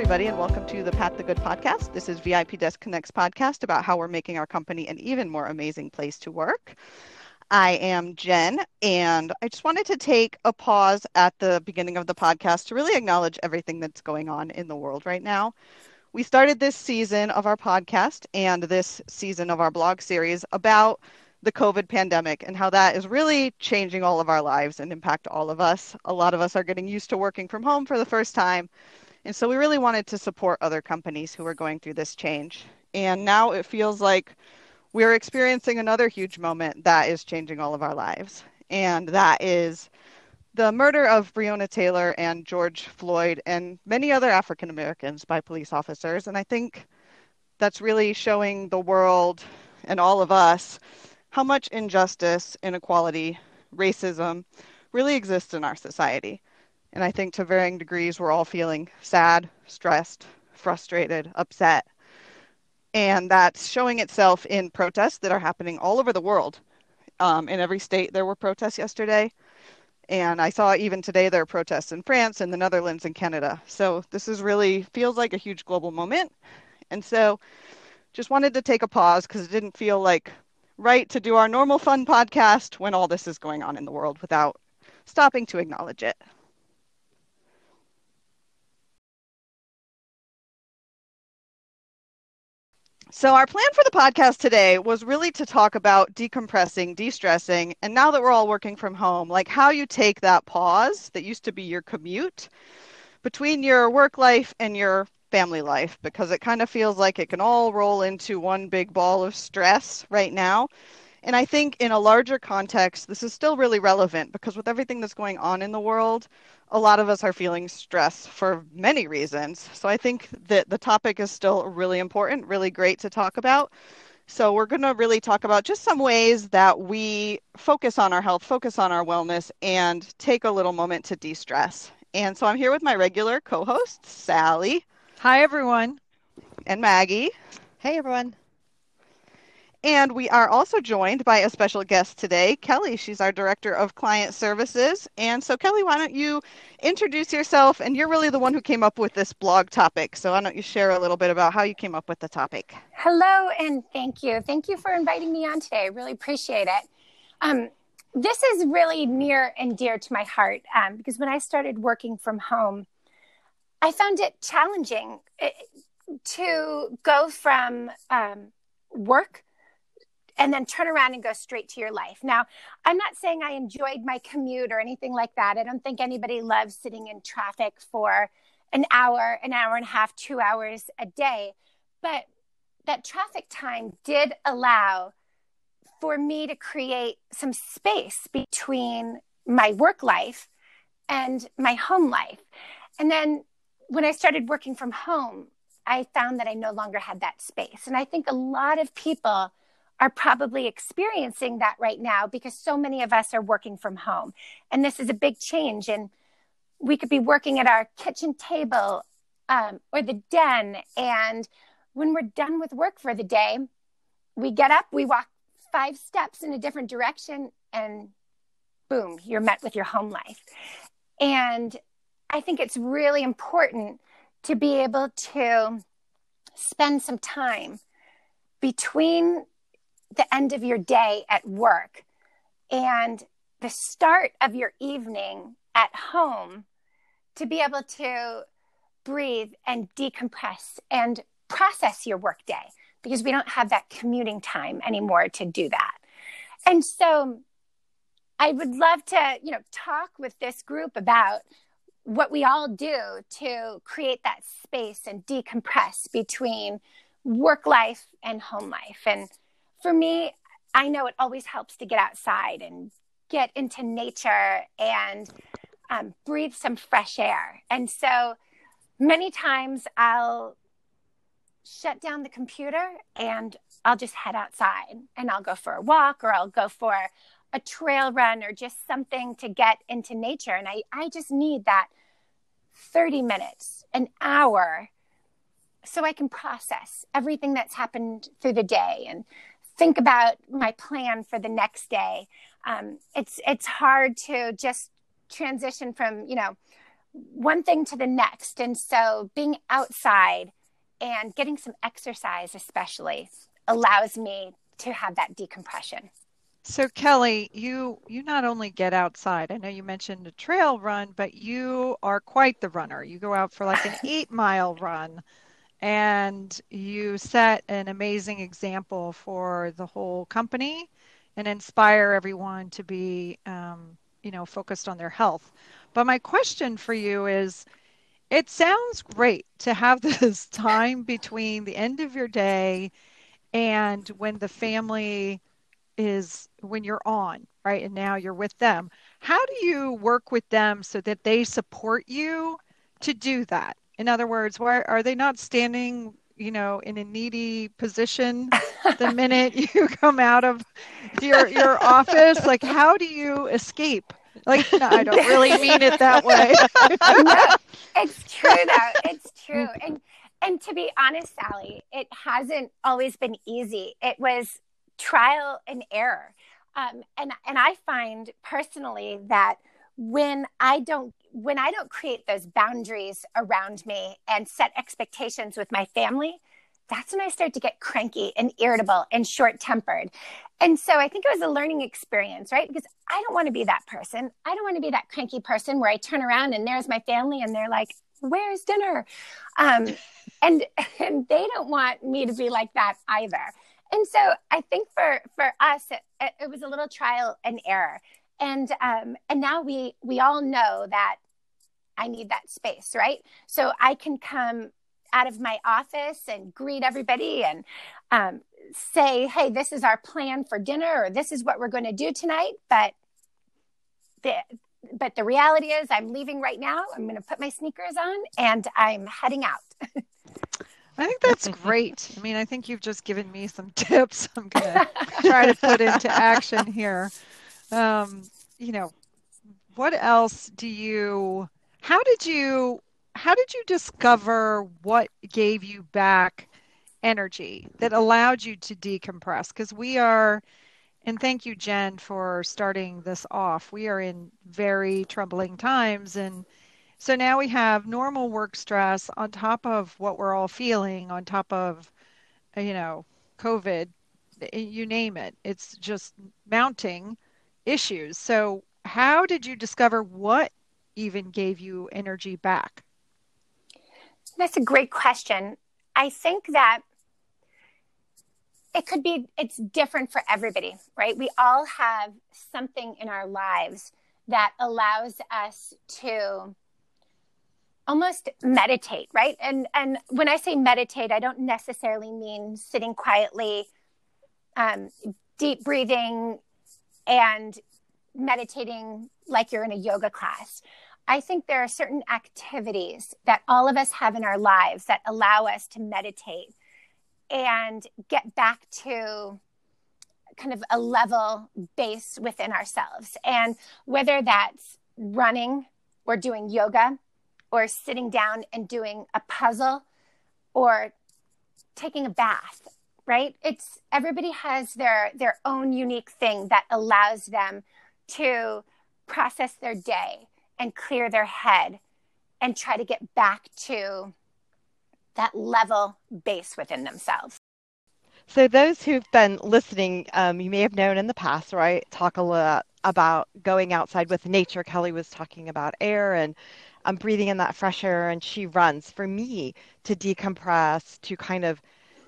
everybody, and welcome to the Pat the Good podcast. This is VIP Desk Connect's podcast about how we're making our company an even more amazing place to work. I am Jen, and I just wanted to take a pause at the beginning of the podcast to really acknowledge everything that's going on in the world right now. We started this season of our podcast and this season of our blog series about the COVID pandemic and how that is really changing all of our lives and impact all of us. A lot of us are getting used to working from home for the first time. And so we really wanted to support other companies who are going through this change. And now it feels like we're experiencing another huge moment that is changing all of our lives. And that is the murder of Breonna Taylor and George Floyd and many other African Americans by police officers. And I think that's really showing the world and all of us how much injustice, inequality, racism really exists in our society. And I think to varying degrees, we're all feeling sad, stressed, frustrated, upset. And that's showing itself in protests that are happening all over the world. In every state, there were protests yesterday. And I saw even today there are protests in France and the Netherlands and Canada. So this is really feels like a huge global moment. And so just wanted to take a pause because it didn't feel like right to do our normal fun podcast when all this is going on in the world without stopping to acknowledge it. So our plan for the podcast today was really to talk about decompressing, de-stressing, and now that we're all working from home, like how you take that pause that used to be your commute between your work life and your family life, because it kind of feels like it can all roll into one big ball of stress right now. And I think in a larger context, this is still really relevant because with everything that's going on in the world, a lot of us are feeling stress for many reasons. So I think that the topic is still really important, really great to talk about. So we're going to really talk about just some ways that we focus on our health, focus on our wellness, and take a little moment to de-stress. And so I'm here with my regular co-hosts, Sally. Hi, everyone. And Maggie. Hey, everyone. And we are also joined by a special guest today, Kelly. She's our Director of Client Services. And so, Kelly, why don't you introduce yourself? And you're really the one who came up with this blog topic. So why don't you share a little bit about how you came up with the topic? Hello, and thank you. Thank you for inviting me on today. I really appreciate it. This is really near and dear to my heart because when I started working from home, I found it challenging to go from work and then turn around and go straight to your life. Now, I'm not saying I enjoyed my commute or anything like that. I don't think anybody loves sitting in traffic for an hour and a half, 2 hours a day. But that traffic time did allow for me to create some space between my work life and my home life. And then when I started working from home, I found that I no longer had that space. And I think a lot of people are probably experiencing that right now because so many of us are working from home. And this is a big change. And we could be working at our kitchen table or the den. And when we're done with work for the day, we get up, we walk 5 steps in a different direction, and boom, you're met with your home life. And I think it's really important to be able to spend some time between the end of your day at work and the start of your evening at home to be able to breathe and decompress and process your work day because we don't have that commuting time anymore to do that. And so I would love to, talk with this group about what we all do to create that space and decompress between work life and home life. And for me, I know it always helps to get outside and get into nature and breathe some fresh air. And so many times I'll shut down the computer and I'll just head outside and I'll go for a walk or I'll go for a trail run or just something to get into nature. And I just need that 30 minutes, an hour, so I can process everything that's happened through the day and think about my plan for the next day. It's hard to just transition from, one thing to the next. And so being outside and getting some exercise, especially, allows me to have that decompression. So Kelly, you not only get outside, I know you mentioned a trail run, but you are quite the runner. You go out for like an 8 mile run and you set an amazing example for the whole company and inspire everyone to be, focused on their health. But my question for you is, it sounds great to have this time between the end of your day and when the family is when you're on, right? And now you're with them. How do you work with them so that they support you to do that? In other words, why are they not standing, in a needy position the minute you come out of your office? Like, how do you escape? Like, no, I don't really mean it that way. No, it's true though. It's true. And to be honest, Sally, it hasn't always been easy. It was trial and error. And I find personally that when I don't create those boundaries around me and set expectations with my family, that's when I start to get cranky and irritable and short-tempered. And so I think it was a learning experience, right? Because I don't want to be that person. I don't want to be that cranky person where I turn around and there's my family and they're like, "Where's dinner?" And they don't want me to be like that either. And so I think for us, it was a little trial and error. And now we all know that I need that space, right? So I can come out of my office and greet everybody and say, "Hey, this is our plan for dinner," or "This is what we're going to do tonight." But the reality is I'm leaving right now. I'm going to put my sneakers on and I'm heading out. I think that's great. I mean, I think you've just given me some tips I'm going to try to put into action here. What else how did you discover what gave you back energy that allowed you to decompress? Because and thank you, Jen, for starting this off. We are in very troubling times. And so now we have normal work stress on top of what we're all feeling, on top of, COVID, you name it. It's just mounting issues. So how did you discover what even gave you energy back? That's a great question. I think that it's different for everybody, right? We all have something in our lives that allows us to almost meditate, right? And when I say meditate, I don't necessarily mean sitting quietly, deep breathing and meditating like you're in a yoga class. I think there are certain activities that all of us have in our lives that allow us to meditate and get back to kind of a level base within ourselves. And whether that's running or doing yoga or sitting down and doing a puzzle or taking a bath, right? Everybody has their own unique thing that allows them to process their day and clear their head and try to get back to that level base within themselves. So those who've been listening, you may have known in the past, right? Talk a lot about going outside with nature. Kelly was talking about air and breathing in that fresh air, and she runs. For me, to decompress, to kind of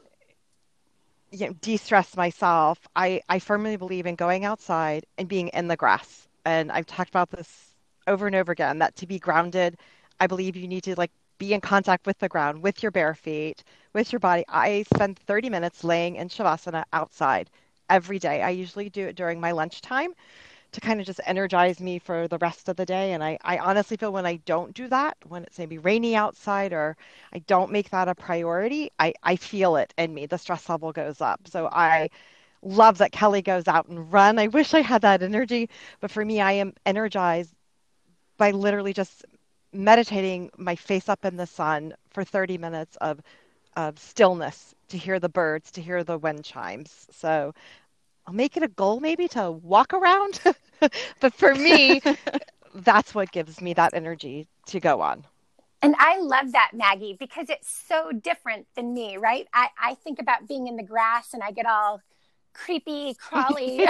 de-stress myself, I firmly believe in going outside and being in the grass. And I've talked about this over and over again, that to be grounded, I believe you need to be in contact with the ground, with your bare feet, with your body. I spend 30 minutes laying in Shavasana outside every day. I usually do it during my lunchtime to kind of just energize me for the rest of the day. And I honestly feel when I don't do that, when it's maybe rainy outside or I don't make that a priority, I feel it in me. The stress level goes up. So I love that Kelly goes out and run. I wish I had that energy, but for me, I am energized by literally just meditating my face up in the sun for 30 minutes of stillness, to hear the birds, to hear the wind chimes. So I'll make it a goal maybe to walk around. But for me, that's what gives me that energy to go on. And I love that, Maggie, because it's so different than me, right? I think about being in the grass and I get all creepy, crawly.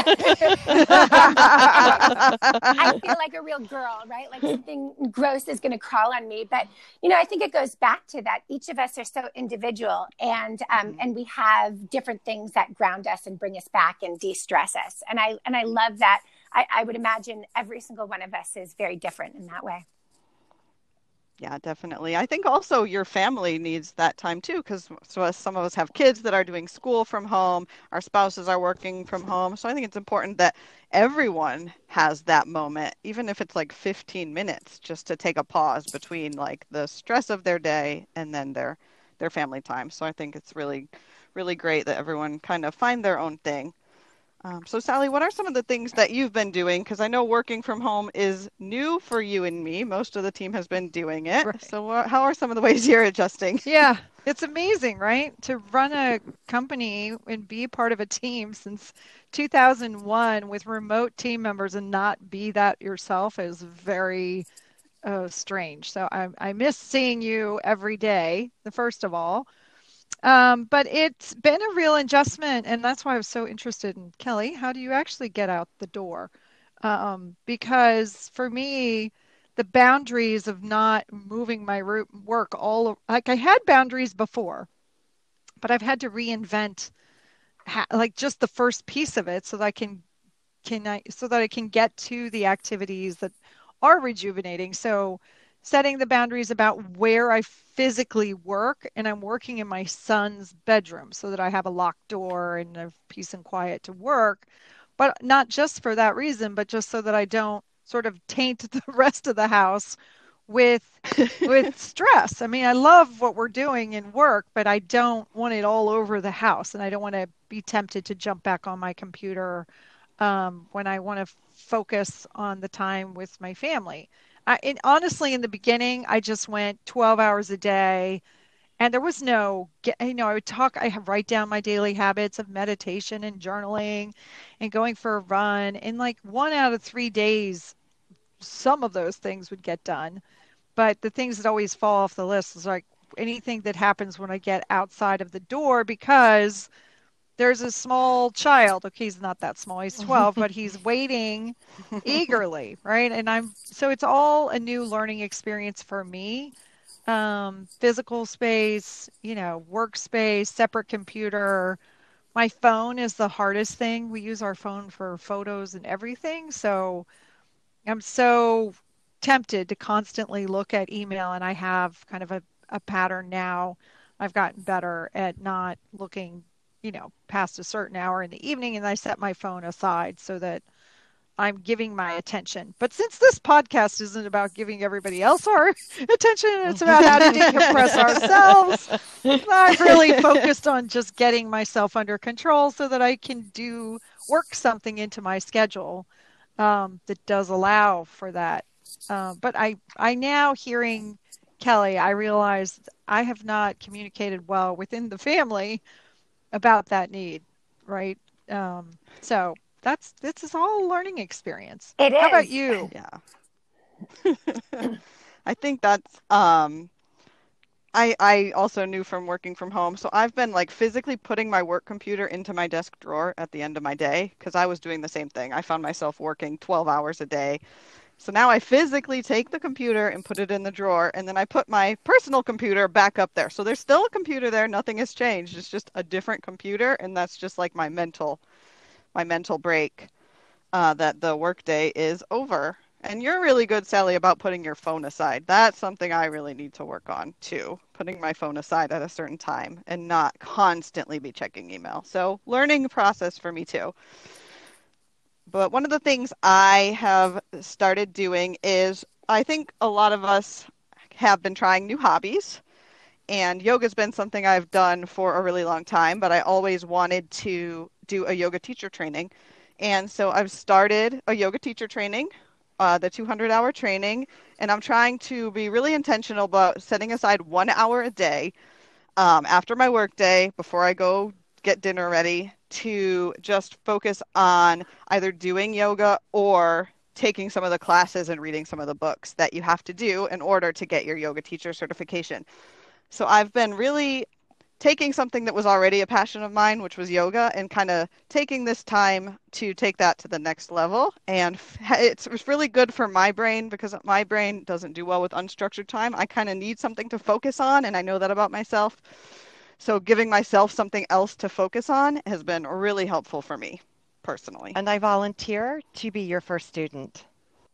I feel like a real girl, right? Like something gross is going to crawl on me. But, I think it goes back to that. Each of us are so individual and we have different things that ground us and bring us back and de-stress us. And I love that. I would imagine every single one of us is very different in that way. Yeah, definitely. I think also your family needs that time too, because some of us have kids that are doing school from home, our spouses are working from home. So I think it's important that everyone has that moment, even if it's like 15 minutes, just to take a pause between like the stress of their day and then their family time. So I think it's really, really great that everyone kind of find their own thing. So Sally, what are some of the things that you've been doing? Because I know working from home is new for you and me. Most of the team has been doing it. Right. So how are some of the ways you're adjusting? Yeah, it's amazing, right? To run a company and be part of a team since 2001 with remote team members and not be that yourself is very strange. So I miss seeing you every day, the first of all. But it's been a real adjustment, and that's why I was so interested in Kelly. How do you actually get out the door? Because for me, the boundaries of not moving my work like I had boundaries before, but I've had to reinvent like just the first piece of it so that I can get to the activities that are rejuvenating. So setting the boundaries about where I physically work, and I'm working in my son's bedroom so that I have a locked door and a peace and quiet to work, but not just for that reason, but just so that I don't sort of taint the rest of the house with stress. I mean, I love what we're doing in work, but I don't want it all over the house, and I don't want to be tempted to jump back on my computer when I want to focus on the time with my family. And honestly, in the beginning, I just went 12 hours a day, and there was I would write down my daily habits of meditation and journaling and going for a run. And like 1 out of 3 days, some of those things would get done. But the things that always fall off the list is like anything that happens when I get outside of the door because there's a small child. Okay, he's not that small. He's 12, but he's waiting eagerly, right? So it's all a new learning experience for me. Physical space, workspace, separate computer. My phone is the hardest thing. We use our phone for photos and everything. So I'm so tempted to constantly look at email, and I have kind of a pattern now. I've gotten better at not looking past a certain hour in the evening, and I set my phone aside so that I'm giving my attention. But since this podcast isn't about giving everybody else our attention, it's about how to decompress ourselves. I've really focused on just getting myself under control so that I can work something into my schedule that does allow for that. But I now hearing Kelly, I realized I have not communicated well within the family about that need, right? So this is all a learning experience. It is. How about you? Yeah. I think that's I also knew from working from home. So I've been like physically putting my work computer into my desk drawer at the end of my day because I was doing the same thing. I found myself working 12 hours a day. So now I physically take the computer and put it in the drawer, and then I put my personal computer back up there. So there's still a computer there. Nothing has changed. It's just a different computer, and that's just like my mental break that the workday is over. And you're really good, Sally, about putting your phone aside. That's something I really need to work on too, putting my phone aside at a certain time and not constantly be checking email. So learning process for me too. But one of the things I have started doing is I think a lot of us have been trying new hobbies, and yoga's been something I've done for a really long time, but I always wanted to do a yoga teacher training. And so I've started a yoga teacher training, the 200-hour training, and I'm trying to be really intentional about setting aside 1 hour a day after my work day, before I go get dinner ready, to just focus on either doing yoga or taking some of the classes and reading some of the books that you have to do in order to get your yoga teacher certification. So I've been really taking something that was already a passion of mine, which was yoga, and kind of taking this time to take that to the next level. And it's really good for my brain because my brain doesn't do well with unstructured time. I kind of need something to focus on, and I know that about myself. So giving myself something else to focus on has been really helpful for me personally. And I volunteer to be your first student.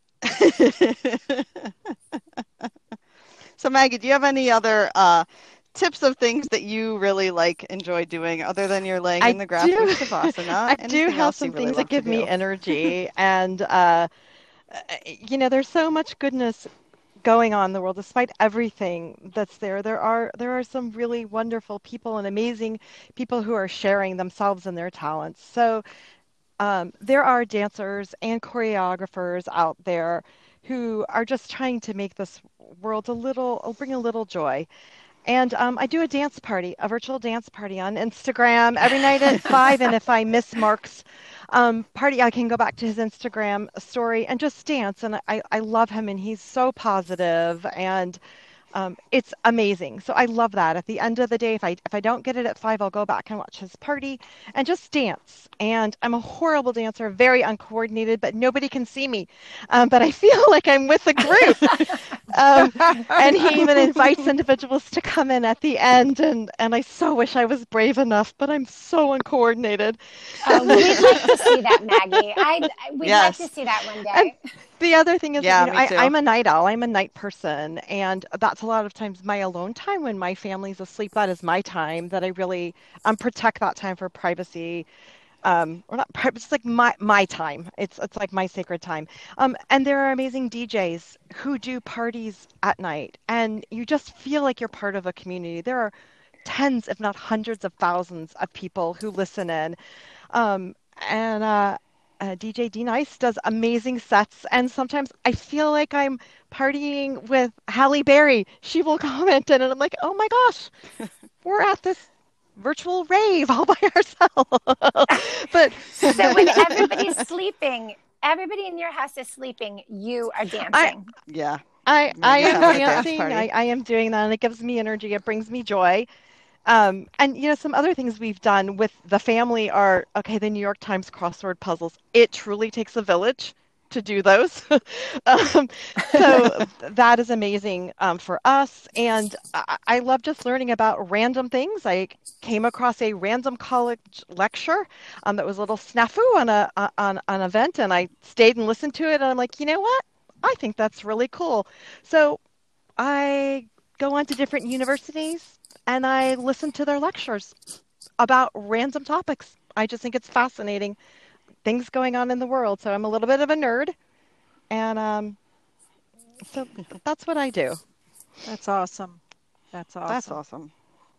So Maggie, do you have any other tips of things that you really enjoy doing other than your laying in the grass with Shavasana? I do have some things that give me energy, and there's so much goodness going on in the world, despite everything that's there. There are some really wonderful people and amazing people who are sharing themselves and their talents. So there are dancers and choreographers out there who are just trying to make this world bring a little joy. And I do a virtual dance party on Instagram every night at 5. And if I miss Mark's party, I can go back to his Instagram story and just dance. And I love him, and he's so positive, and it's amazing. So I love that. At the end of the day, if I don't get it at 5, I'll go back and watch his party and just dance. And I'm a horrible dancer, very uncoordinated, but nobody can see me. But I feel like I'm with a group. And he even invites individuals to come in at the end. And I so wish I was brave enough, but I'm so uncoordinated. We'd like to see that, Maggie. We'd like to see that one day. And the other thing is, me too. I'm a night owl. I'm a night person. And that's a lot of times my alone time when my family's asleep. That is my time that I really protect that time for privacy. Or not privacy, it's like my time. It's like my sacred time. And there are amazing DJs who do parties at night, and you just feel like you're part of a community. There are tens, if not hundreds of thousands of people who listen in. DJ D Nice does amazing sets, and sometimes I feel like I'm partying with Halle Berry. She will comment in, and I'm like, oh my gosh, we're at this virtual rave all by ourselves. But so when everybody's sleeping, everybody in your house is sleeping, you are dancing. I am dancing. I am doing that, and it gives me energy. It brings me joy. And some other things we've done with the family are, the New York Times crossword puzzles. It truly takes a village to do those. So that is amazing for us. And I love just learning about random things. I came across a random college lecture that was a little snafu on an event, and I stayed and listened to it. And I'm like, you know what? I think that's really cool. So I go on to different universities and I listen to their lectures about random topics. I just think it's fascinating, things going on in the world. So I'm a little bit of a nerd, and so that's what I do. That's awesome. That's awesome.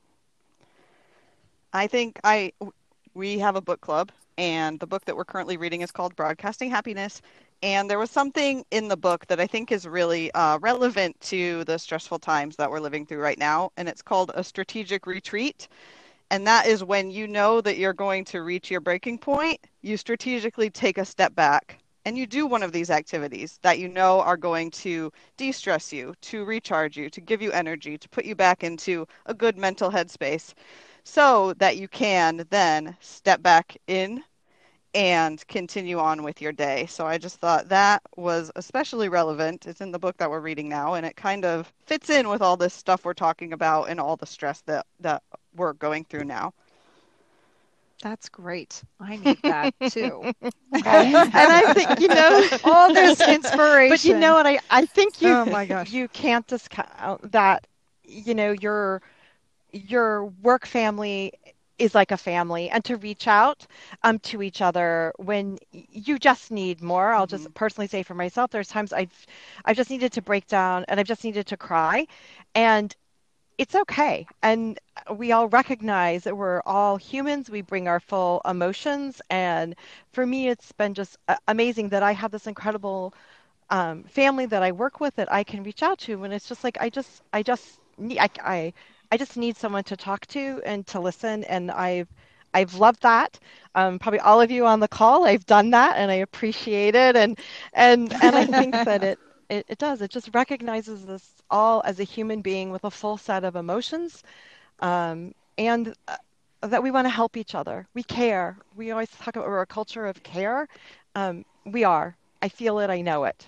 I think we have a book club, and the book that we're currently reading is called Broadcasting Happiness. And there was something in the book that I think is really relevant to the stressful times that we're living through right now. And it's called a strategic retreat. And that is when you know that you're going to reach your breaking point, you strategically take a step back and you do one of these activities that you know are going to de-stress you, to recharge you, to give you energy, to put you back into a good mental headspace so that you can then step back in and continue on with your day. So I just thought that was especially relevant. It's in the book that we're reading now, and it kind of fits in with all this stuff we're talking about and all the stress that we're going through now. That's great. I need that too. And I think, all this inspiration. But you know what? I think oh my gosh, you can't discount that, your work family is like a family, and to reach out to each other when you just need more. I'll just personally say for myself, there's times I've just needed to break down and I've just needed to cry, and it's okay. And we all recognize that we're all humans. We bring our full emotions. And for me, it's been just amazing that I have this incredible family that I work with that I can reach out to. And it's just like, I just need someone to talk to and to listen. And I've I've loved that. Probably all of you on the call, I've done that and I appreciate it. And I think that it does. It just recognizes us all as a human being with a full set of emotions, and that we want to help each other. We care. We always talk about we're a culture of care. We are. I feel it. I know it.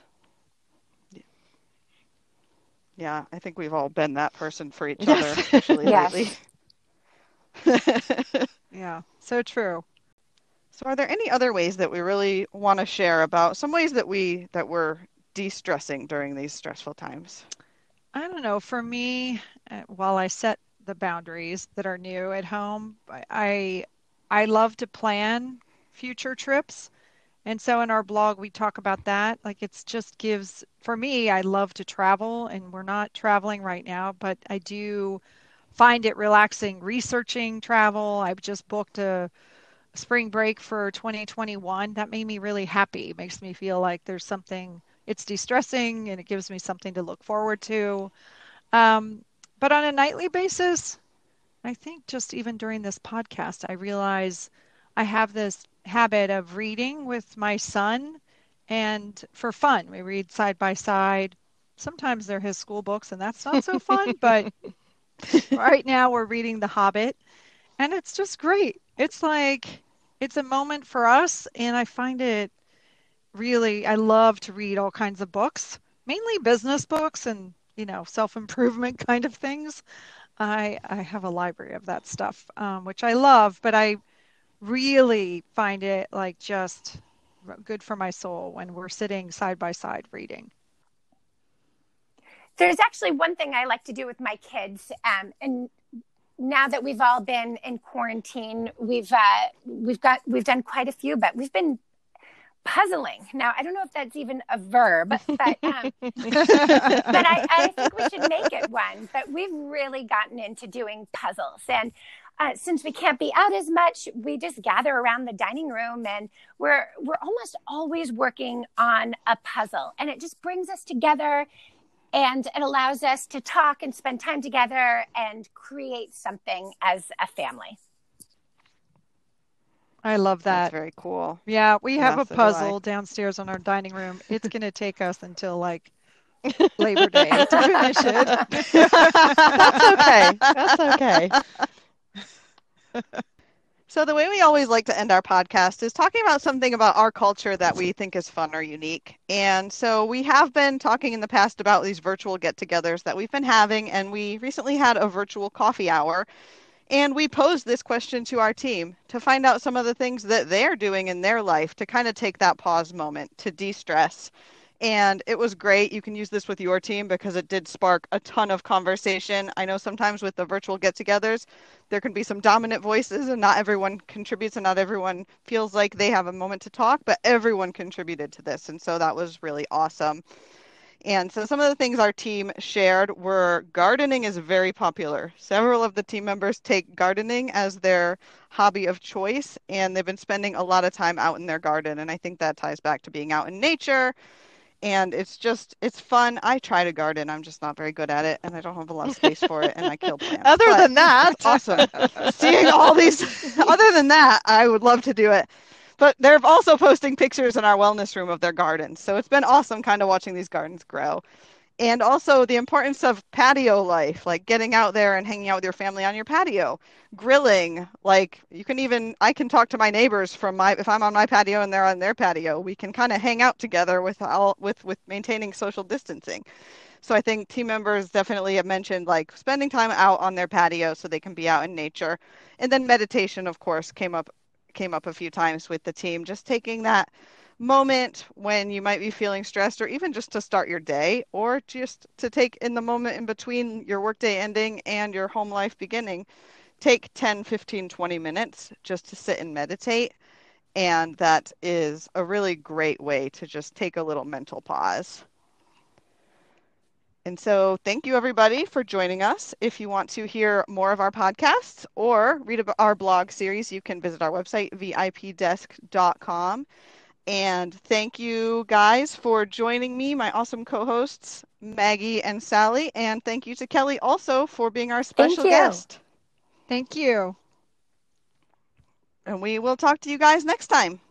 Yeah, I think we've all been that person for each other, Yes. especially lately. Yeah, so true. So are there any other ways that we really want to share about some ways that we're de-stressing during these stressful times? I don't know. For me, while I set the boundaries that are new at home, I love to plan future trips. And so in our blog, we talk about that. Like it's just gives, for me, I love to travel and we're not traveling right now, but I do find it relaxing researching travel. I've just booked a spring break for 2021. That made me really happy. It makes me feel like there's something, it's de-stressing and it gives me something to look forward to. Um, but on a nightly basis, I think just even during this podcast, I realize I have this habit of reading with my son, and for fun, we read side by side. Sometimes they're his school books, and that's not so fun, but right now we're reading The Hobbit, and it's just great. It's like it's a moment for us, and I find it really, I love to read all kinds of books, mainly business books and, self-improvement kind of things. I have a library of that stuff, which I love, but I really find it like just good for my soul when we're sitting side by side reading. There's actually one thing I like to do with my kids, and now that we've all been in quarantine, we've done quite a few, but we've been puzzling. Now, I don't know if that's even a verb, but I think we should make it one. But we've really gotten into doing puzzles. And since we can't be out as much, we just gather around the dining room and we're almost always working on a puzzle. And it just brings us together and it allows us to talk and spend time together and create something as a family. I love that. That's very cool. Yeah, we have a so do puzzle downstairs on our dining room. It's going to take us until like Labor Day to finish it. That's okay. That's okay. So the way we always like to end our podcast is talking about something about our culture that we think is fun or unique. And so we have been talking in the past about these virtual get-togethers that we've been having, and we recently had a virtual coffee hour. And we posed this question to our team to find out some of the things that they're doing in their life to kind of take that pause moment to de-stress. And it was great. You can use this with your team because it did spark a ton of conversation. I know sometimes with the virtual get-togethers, there can be some dominant voices and not everyone contributes and not everyone feels like they have a moment to talk, but everyone contributed to this. And so that was really awesome. And so some of the things our team shared were gardening is very popular. Several of the team members take gardening as their hobby of choice, and they've been spending a lot of time out in their garden. And I think that ties back to being out in nature. And it's fun. I try to garden. I'm just not very good at it, and I don't have a lot of space for it, and I kill plants. Other than that, awesome. Seeing all these, other than that, I would love to do it. But they're also posting pictures in our wellness room of their gardens. So it's been awesome kind of watching these gardens grow. And also the importance of patio life, like getting out there and hanging out with your family on your patio, grilling, like I can talk to my neighbors if I'm on my patio and they're on their patio, we can kind of hang out together with maintaining social distancing. So I think team members definitely have mentioned like spending time out on their patio so they can be out in nature. And then meditation, of course, came up a few times with the team, just taking that moment when you might be feeling stressed or even just to start your day or just to take in the moment in between your workday ending and your home life beginning, take 10, 15, 20 minutes just to sit and meditate. And that is a really great way to just take a little mental pause. And so thank you, everybody, for joining us. If you want to hear more of our podcasts or read our blog series, you can visit our website, vipdesk.com. And thank you, guys, for joining me, my awesome co-hosts, Maggie and Sally. And thank you to Kelly also for being our special guest. Thank you. And we will talk to you guys next time.